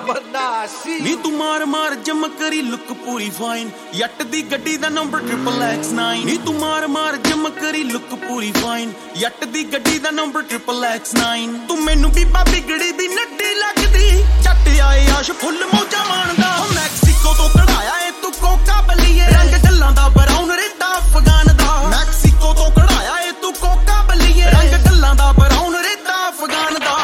ਨੀ ਤੂੰ ਮਾਰ ਮਾਰ ਜਮ ਕਰੀ ਲੁੱਕ ਪੂਰੀ ਫਾਈਨ ਯੱਟ ਦੀ ਗੱਡੀ ਦਾ ਨੰਬਰ XXX9 ਨੀ ਤੂੰ ਮਾਰ ਮਾਰ ਜਮ ਕਰੀ ਲੁੱਕ ਪੂਰੀ ਫਾਈਨ ਯੱਟ ਦੀ ਗੱਡੀ ਦਾ ਨੰਬਰ XXX9 ਤੂੰ ਮੈਨੂੰ ਬੀਬਾ ਬਿਗੜੀ ਦੀ ਨੱਡੀ ਲੱਗਦੀ ਜੱਟ ਆਏ ਆਸ਼ ਫੁੱਲ ਮੌਜਾਂ ਮਾਣਦਾ ਮੈਕਸੀਕੋ ਤੋਂ ਕਢਾਇਆ ਏ ਤੂੰ ਕੋਕਾ ਬੱਲੀਏ ਰੰਗ ਗੱਲਾਂ ਦਾ ਬਰਾਊਨ ਰੇਤਾ ਅਫਗਾਨ ਦਾ ਮੈਕਸੀਕੋ ਤੋਂ ਕਢਾਇਆ ਏ ਤੂੰ ਕੋਕਾ ਬੱਲੀਏ ਰੰਗ ਗੱਲਾਂ ਦਾ ਬਰਾਊਨ ਰੇਤਾ ਅਫਗਾਨ ਦਾ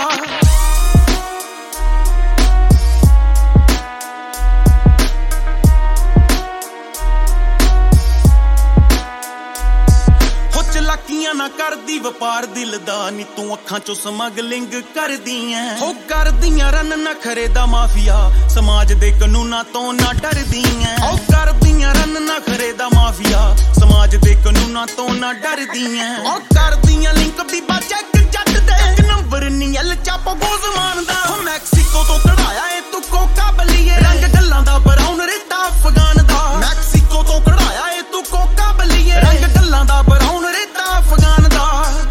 ਲਾਕੀਆਂ ਨਾ ਕਰਦੀ ਵਪਾਰ ਦਿਲ ਦਾ ਨੀ ਤੂੰ ਅੱਖਾਂ ਚੋਂ ਸਮਗਲਿੰਗ ਕਰਦੀ ਐ ਹੋ ਕਰਦੀਆਂ ਰਨ ਨਖਰੇ ਦਾ ਮਾਫੀਆ ਸਮਾਜ ਦੇ ਕਾਨੂੰਨਾਂ ਤੋਂ ਨਾ ਡਰਦੀ ਐ ਹੋ ਕਰਦੀਆਂ ਰਨ ਨਖਰੇ ਦਾ ਮਾਫੀਆ ਸਮਾਜ ਦੇ ਕਾਨੂੰਨਾਂ ਤੋਂ ਨਾ ਡਰਦੀ ਐ ਹੋ ਕਰਦੀਆਂ ਲਿੰਕ ਬੀਬਾ ਚੈੱਕ ਜੱਟ ਦੇ ਇੱਕ ਨੰਬਰ ਨੀ ਐਲ ਚਾਪੋ ਗੋਜ਼ ਮਾਨਦਾ ਹੋ ਮੈਕਸੀਕੋ ਤੋਂ ਕਢਾਇਆ ਏ ਤੂੰ ਕੋਕਾ ਬੱਲੀਏ ਰੰਗ ਗੱਲਾਂ ਦਾ ਬਰਾਊਨ ਰੇਤਾ ਅਫਗਾਨ ਦਾ ਮੈਕਸੀਕੋ ਤੋਂ ਕਢਾਇਆ ਏ ਤੂੰ ਕੋਕਾ ਬੱਲੀਏ ਰੰਗ ਗੱਲਾਂ ਦਾ ਬਰਾਊਨ ਰੇਤਾ ਅਫਗਾਨ ਦਾ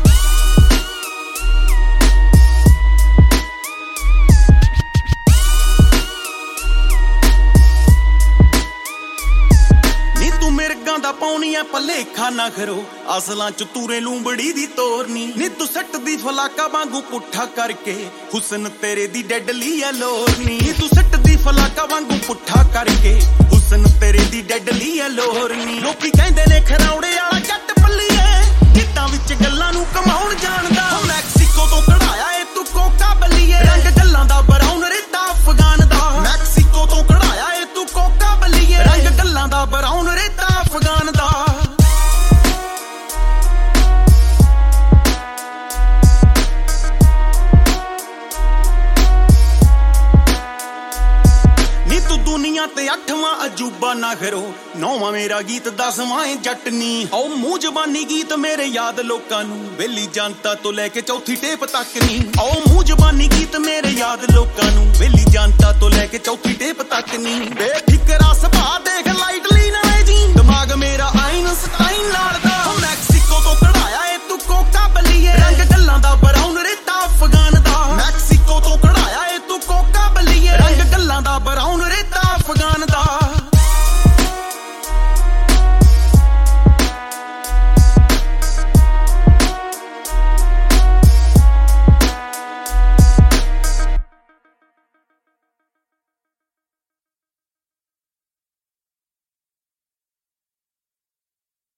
ਨੀ ਤੂੰ ਮਿਰਗਾਂ ਦਾ ਪਾਉਣੀ ਐ ਭਲੇਖਾ ਨਾ ਕਰੋ ਅਸਲਾਂ ਚ ਤੂਰੇ ਲੂੰਬੜੀ ਦੀ ਤੋਰਨੀ ਨੀ ਤੂੰ ਸੱਟ ਦੀ ਫਲਾਕਾ ਵਾਂਗੂ ਪੁੱਠਾ ਕਰਕੇ ਹੁਸਨ ਤੇਰੇ ਦੀ ਡੈਡਲੀ ਐ ਲੋਰਨੀ ਨੀ ਤੂੰ ਸੱਟ ਦੀ ਫਲਾਕਾ ਵਾਂਗੂ ਪੁੱਠਾ ਕਰਕੇ ਹੁਸਨ ਤੇਰੇ ਦੀ ਡੈਡਲੀ ਐ ਲੋਰਨੀ ਲੋਕੀ ਕਹਿੰਦੇ ਨੇ ਖਰੌੜੇ ਵਾਲਾ ਜੱਟ ਪੱਲੀਏ ਕਿੱਦਾਂ ਵਿੱਚ ਗੱਲਾਂ ਨੂੰ ਕਮਾਉਣ ਜਾਣਦਾ ਮੈਕਸੀਕੋ ਤੋਂ ਕਢਾਇਆ ਏ ਤੂੰ ਕੋਕਾ ਬੱਲੀਏ ਰੰਗ ਗੱਲਾਂ ਦਾ ਬਰਾਊਨ ਰੇਤਾ ਅਫਗਾਨ ਦਾ ਮੈਕਸੀਕੋ ਤੋਂ ਕਢਾਇਆ ਏ ਤੂੰ ਕੋਕਾ ਬੱਲੀਏ ਰੰਗ ਗੱਲਾਂ ਦਾ ਬਰਾਊਨ ਰੇਤਾ ਅਫਗਾਨ ਦਾ ਦੁਨੀਆ ਤੇ 8ਵਾਂ ਅਜੂਬਾ ਨਾ ਕਰੋ 9ਵਾਂ ਮੇਰਾ ਗੀਤ 10ਵਾਂ ਏ ਜੱਟਨੀ ਓ ਮੂੰਹ ਜ਼ਬਾਨੀ ਗੀਤ ਮੇਰੇ ਯਾਦ ਲੋਕਾਂ ਨੂੰ ਵੇਲੀ ਜਨਤਾ ਤੋਂ ਲੈ ਕੇ ਚੌਥੀ ਟੇਪ ਤੱਕ ਨੀ ਓ ਮੂੰਹ ਜ਼ਬਾਨੀ ਗੀਤ ਮੇਰੇ ਯਾਦ ਲੋਕਾਂ ਨੂੰ ਵੇਲੀ ਜਨਤਾ ਤੋਂ ਲੈ ਕੇ ਚੌਥੀ ਟੇਪ ਤੱਕ ਨੀ ਬੇਫਿਕਰਾ ਸੁਭਾਅ ਦੇਖ ਲਾਈਟਲੀ ਨਾ ਜੀ ਦਿਮਾਗ ਮੇਰਾ ਆਈ